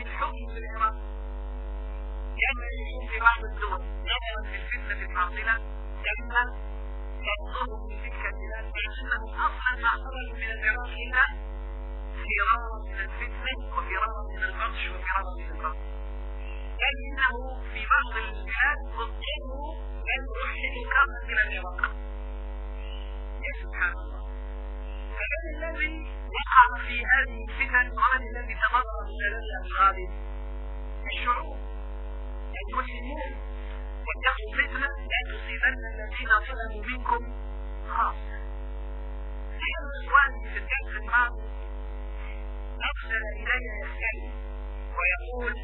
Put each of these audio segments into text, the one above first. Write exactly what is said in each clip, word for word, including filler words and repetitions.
الحكم في العراق كما يكون في بعض الدول نظرا في الفتنة العاطلة لما تطلب من تلك البلاد لأنهم أصلا ما خرجوا من العراق إلا فرارا من الفتنة وفرارا من البطش وفرارا من البطش، بل إنه في بعض البلاد اضطروا أن يرحلوا كافة إلى العراق. يا سبحان الله، فمن الذي وقع في هذه الفتن ومن الذي تضرر بجلالها الغالب؟ الشعوب المسلمون. واتقوا الفتنة لا تصيبن الذين ظلموا منكم خاصة. سيد إخواني في الدرس الماضي أرسل إلي يسأل ويقول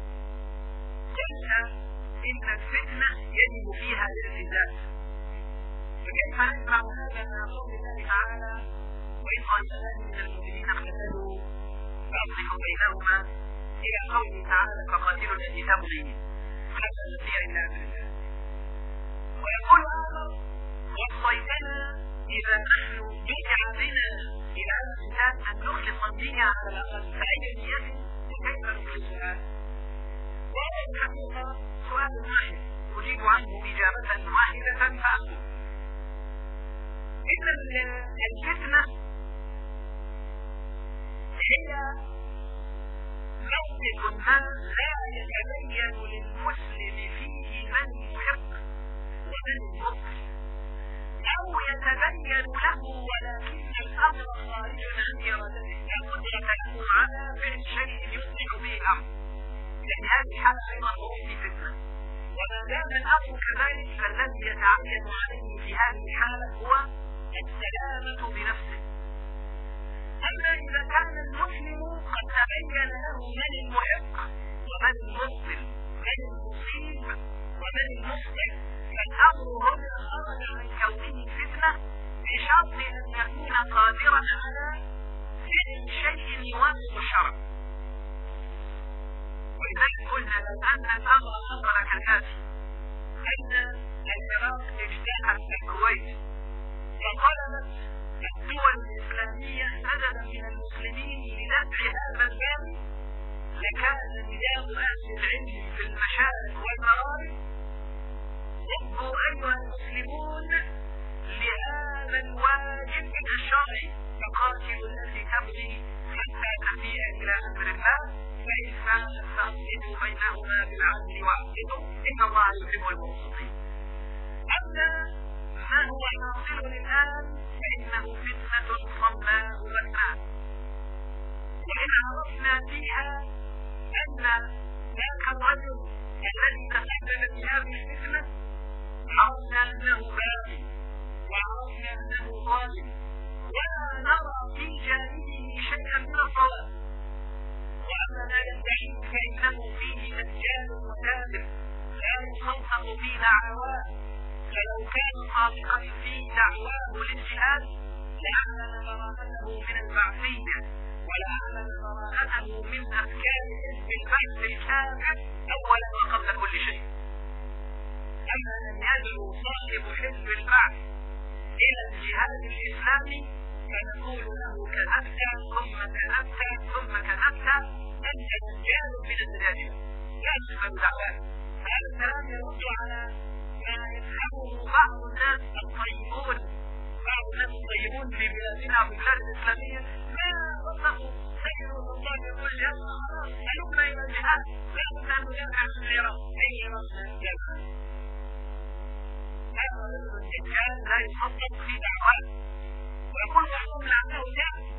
قلت إن الفتنة يجب فيها الاعتزال، فكيف نسمع هذا من قول الله تعالى وإن طائفتان من المؤمنين اقتتلوا فأصلحوا بينهما إلى قوله تعالى فقاتلوا التي تبغي حتى تفيء إلى أمر الله. ويقول آخر وصيتنا إذا نحن جمع بنا إلى الإنسان أن نخلص الدنيا على الأقل فأي نية وكيف نخلصها؟ وهذا الحقيقة سؤال واحد أجيب عنه إجابة واحدة فأقول إن الفتنة هي موقف ما لا يتبين للمسلم فيه من يحق ومن يبطل، أو يتبين له ولكن الأمر خارج عن إرادته لا قدرة له على فعل شيء يصلح به الأمر، لأن هذه حالة أيضا في فتنة. وما دام الأمر كذلك فالذي يتعين عليه في هذه الحالة هو السلامة بنفسه. أما إذا كان المسلم قد تبين له من المحق ومن المبطل، من المصيب ومن المخطئ، فالأمر هنا خرج من كونه فتنة بشرط أن يكون قادرا على فعل شيء يوافق الشرع. ولذلك قلنا لو أن الأمر حصل كالآتي: أن العراق اجتاحت الكويت فطلبت الدول الإسلامية مددا من المسلمين لدفع هذا الباب، لكان نداء أهل العلم في المشارق والمغارب: ضبوا أيها المسلمون لهذا الواجب الشرعي، فقاتلوا التي تبغي حتى تفيء إلى أمر الله، فإن فاءت فأصلحوا بينهما بالعدل وأقسطوا إن الله يحب المقسطين. أما ما هو حاصل الآن فإنه فتنة صماء بثاء، وإن عرفنا فيها أن ذاك الرجل الذي تسبب في هذه الفتنة عرفنا أنه باغي وعرفنا أنه ظالم، ولا نرى في جانبه شيئا من الصواب. وأما لا يدعي فإنه فيه دجال وكاذب لا يصدق في دعواه، فلو كان صادقا في دعواه للجهاد لأعلن براءته من البعثية ولأعلن براءته من أفكار حزب البعث الكافر أولا وقبل كل شيء. أما أن يدعو صاحب حزب البعث إلى الجهاد الإسلامي فنقول له كذبت ثم كذبت ثم كذبت، أنت دجال من الدجاجة لا تقبل دعواه. هذا الكلام يرد على ما يفهمه بعض الناس الطيبون، بعض الناس الطيبون في بلادنا وبلاد الإسلامية ما صدقوا سيد الله يقول يا خلاص هلم إلى الجهاد لا بد أن ندافع عن العراق. أي عراق ندافع؟ هذا الدجال لا يصدق في دعواه ويقول بعضهم لعله جاهل.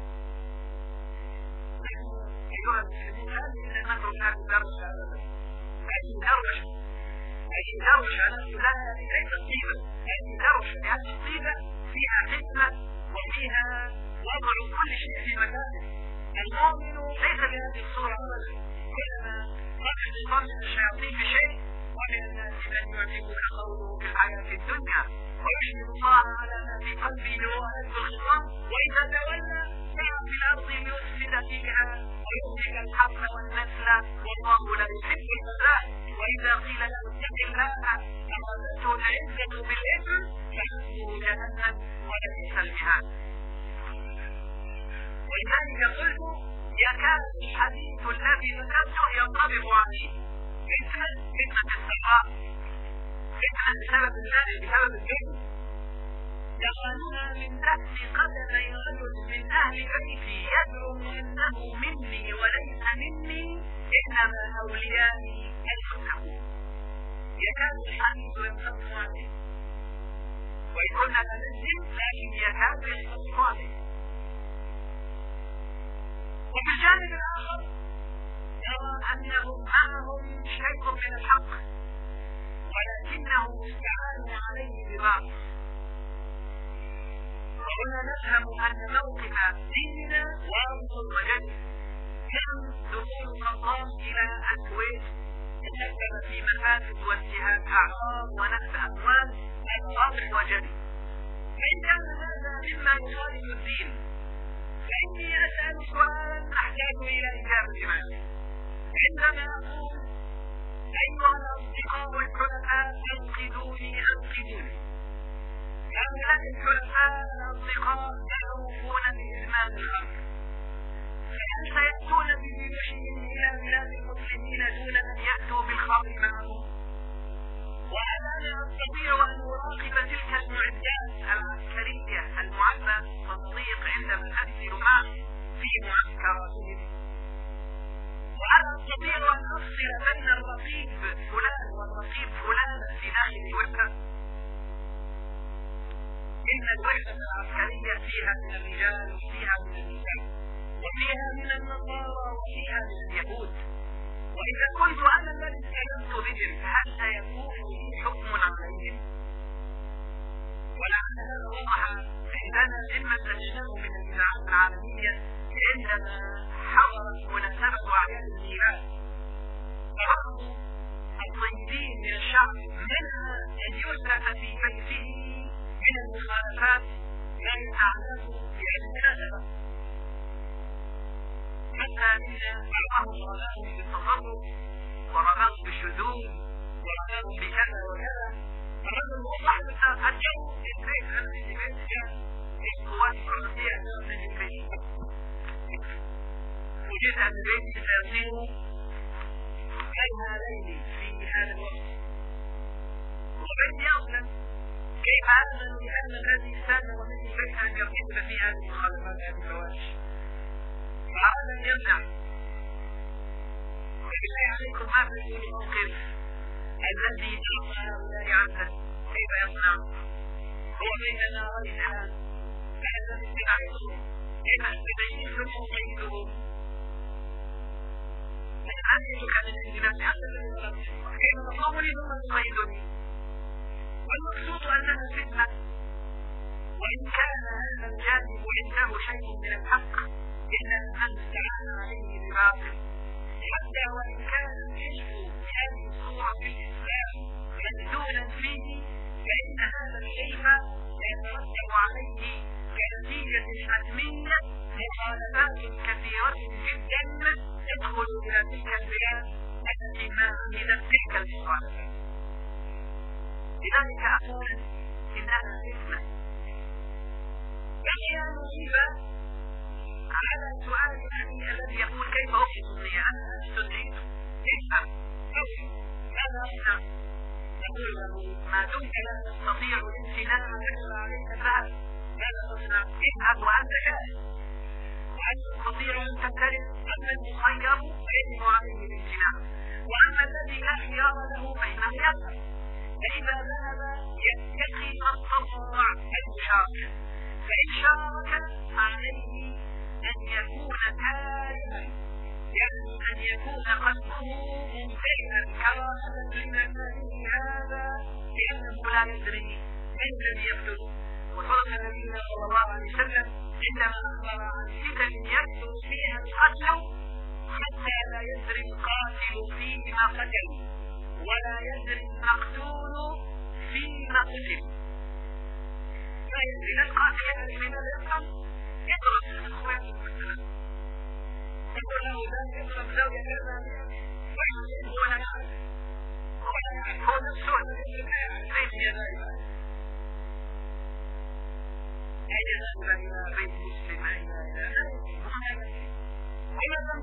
أيها المسلمون هذه نترك هذه الدرجة أبدا، هذه درجة هذه درجة لا ليست طيبة، هذه درجة لهذه الطيبة فيها حكمة وفيها وضع كل شيء في مكانه. المؤمن ليس بهذه الصورة أبدا، كلما قد يضمن الشياطين بشيء ومن الناس من يعجبك قوله في الحياة الدنيا ويشهد الله على ما في قلبه وأهل الخصام وإذا تولى سعى في الأرض ليفسد فيها ويهلك الحرث والنسل والله لا يحب الفساد، وإذا قيل له اتق الله أخذته العزة بالإثم فحسبه جهنم ولبئس المهاد. ولذلك قلت يكاد الحديث الذي ذكرته ينطبق عليه مثل فتنة السراء، فتنة بسبب الناس بسبب الجن. دخلنا من تحت قدمي رجل من أهل بيتي يزعم أنه مني وليس مني، إنما أوليائي المتقون. يكاد الحديث ينطبق عليه، وإن كنا ننزل لكن يكاد ينطبق عليه. وفي الجانب الآخر يرى أنهم معهم شيء من الحق ولكنهم استعانوا عليه بباطل. وهنا نفهم أن موقف ديننا واضح وجلي. كم دخول النظام إلى الكويت تسبب في مفاسد وانتهاك أعراض ونهب أموال، واضح وجلي. فإن كان هذا مما يخالف الدين فإني أسأل سؤالا أحتاج إلى إجابة عنه. عندما أقول أيها الأصدقاء والحلفاء أنقذوني أنقذوني، هؤلاء الحلفاء الأصدقاء معروفون بإدمان الخمر، فهل سيأتون بجيوشهم إلى بلاد المسلمين دون أن يأتوا بالخمر معهم؟ وهل أنا أستطيع أن أراقب تلك المعدات العسكرية المعبأة والصديق عندما أسير معه في معسكراتهم؟ وهل أستطيع أن أفصل بين الرقيب فلان والرقيب فلان في داخل الوحدة؟ إن الوحدة العسكرية فيها من الرجال وفيها من النساء وفيها من النصارى وفيها من اليهود، وإذا كنت أنا الذي تكلمت بهم فهل سيكون لي حكم عليهم؟ ولعل هذا وضح عندنا ذمة الشام من الإذاعات العالمية عندما حضرت مناسبة أعياد الميلاد. بعض الطيبين من الشعب منها أن يثبت في بيته من المخالفات لا يتعلم بالمناسبة، حتى إن بعضهم رماهم بالتطرف ورماهم بالشذوذ ورماهم بكذا وكذا. الرجل وصاحبته الجو في البيت أنا في البيت كان القوات الفرنسية من البيت، وجدت أن البيت سيصير كالهالين في هذا الوقت. وبيتي أصلا كيف أعلم بأن الذي استاذن من البيت أن يرتكب في هذه المخالفات هذه الفواحش؟ فهذا يمنع. بالله عليكم ما في الموقف الذي أعطى هؤلاء عنه كيف يصنع؟ هو بيننا رجحان فهذا استدعيهم كيف استدعيهم وقيدهم؟ أنت كان الانتباه حتى كيف تطلبني ثم تقيدني؟ والمقصود أنها فتنة، وإن كان هذا الجانب عنده شيء من الحق إلا أن استعان عليه بباطل، حتى وإن كان الحزب هذه الصورة في الإسلام مندولا فيه فإن هذا الشيء سيترتب عليه كنتيجة حتمية مخالفات كثيرة جدا تدخل إلى تلك البلاد التي ما عملت تلك المخالفات. لذلك أقول إنها فتنة. بقي مصيبة على سؤال الأخي الذي يقول كيف أفضل النية؟ أنا أستطيع افهم افهم ماذا أصنع؟ نقول له ما دمت لا تستطيع الامتناع يجب عليك الذهب، ماذا تصنع؟ اذهب وأنت جاهز. وهل تستطيع أن تمتلك؟ أما المخير فإنه عليه الامتناع، وأما الذي لا خيار له فإنه يذهب. فإذا ذهب يتقي التطوع المشاركة، فإن شارك عليه أن يكون كارها، يعني أن يكون قلبه ممتلئا كراهة لمكانه هذا لأنه لا يدري من لم يفتن. وصدق نبينا صلى الله عليه وسلم عندما أخبر عن فتن يكثر فيها القتل حتى لا يدري القاتل فيما قتل ولا يدري المقتول فيما قتل. لا يدري لا القاتل يدري لماذا يفهم، يضرب اخواته مثلا يقول له ذلك يضرب زوجة كذا ويحسبه ولا يعرف ولا يعرف هو نفسه كيف يذهب أين يذهب إلى بيت مسلم أين إلى وما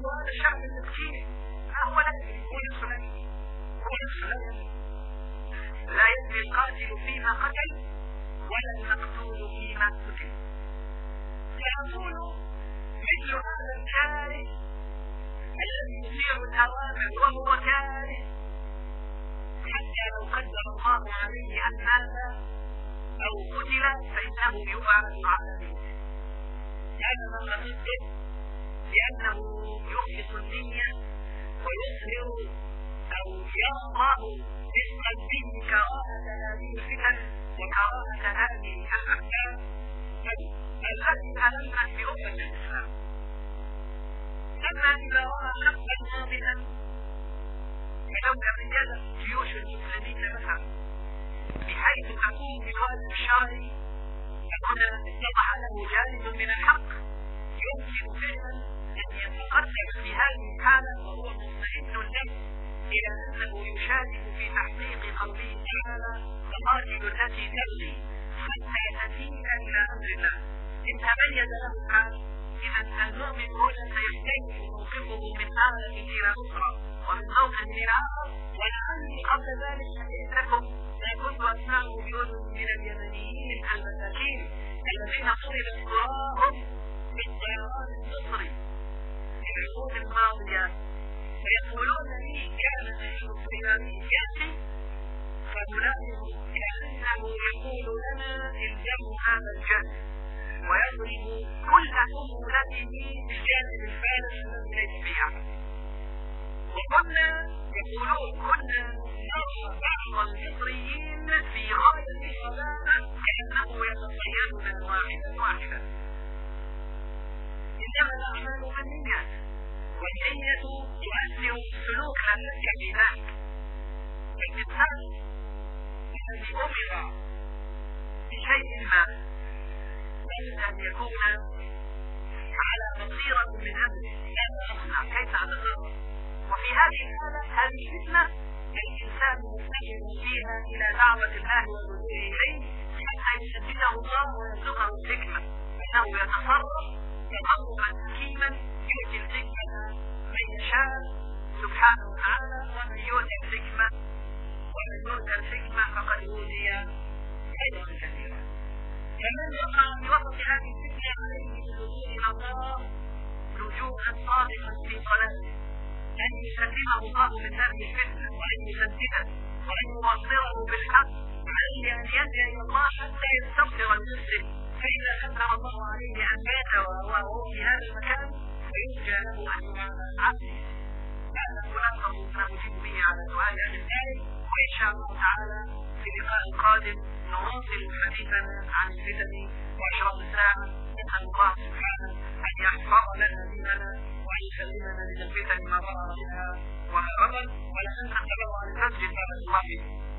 هذا الشعب المسكين ما هو لا يدري هو يصلي هو يصلي لا يدري القاتل فيما قتل ولا المقتول فيما قتل. فيقول مثل هذا الكاره الذي يثير الأوامر وهو كاره حتى لو قدر الله عليه أن مات أو قتل فإنه يبعث على ذلك. هذا ما قصده لأنه يخلص النية ويظهر أو يرضى اسم الدين كراهة هذه الفتن وكراهة هذه الأحكام التي ألمت بأمة الإسلام. أما إذا رأى حقا واضحا فلو تميزت جيوش المسلمين مثلا بحيث تقوم بواجب الشرعي فهنا اتضح له جانب من الحق يمكن فعلا أن يتقدم في هذه الحالة وهو مطمئن له إلى أنه يشارك في تحقيق قوله تعالى فقاتلوا التي تبغي حتى تفيء إلى أمر الله. إن تميز له حال إذا المؤمن هنا سيختلف موقفه من آلة إلى أخرى ومن موقف إلى آخر. ولعلي قبل ذلك حديث لكم كنت أسمع بأذن من اليمنيين المساكين الذين طلبت قراءهم بالطيران المصري في العقود الماضية فيقولون لي كان نحن الطيراني يأتي فنلاحظ كأنه يقول لنا الزموا هذا الجانب ويضرب كل أمورته بالجانب الفارس الذي ليس فيه أحد. وكنا يقولون كنا نرى بعض المصريين في غاية الصلاة كأنه يتصيدنا واحدا واحدا. إنما الأعمال بالنيات والنية تؤثر السلوك لا شك في ذلك. الإنسان الذي أمر بشيء ما لابد أن يكون على بصيرة من أمره ماذا أصنع كيف أتصرف. وفي هذه الحالة هذه الفتنة الإنسان مستجد فيها إلى دعوة الله والرجوع إليه حتى يسدده الله ويرزقه الحكمة فإنه يتصرف تصرفا حكيما يؤتي الحكمة من يشاء سبحانه وتعالى. ومن يؤتي الحكمة ومن يؤتى الحكمة فقد أوتي خيرا كثيرا. فمن وقع في وسط هذه الفتنة عليه بالرجوع إلى الله رجوعا صادقا في صلاته أن يسلمه الله من هذه الفتنة وأن يسدده وأن يوصله بالحق بل أن يلجأ إلى الله حتى يستغفر لنفسه فإذا قدر الله عليه أن مات وهو في هذا المكان فيرجى له أن يعامل عبده. هذا ملخص ما أجيب به على سؤال أهل العلم وإن شاء الله تعالى في اللقاء القادم نواصل حديثنا عن الفتن وأشراط الساعة. نسأل الله سبحانه أن يحفظ لنا ديننا وأن يسلمنا من الفتن ما ظهر منها وما بطن. ولن نتبرع المسجد بعد الله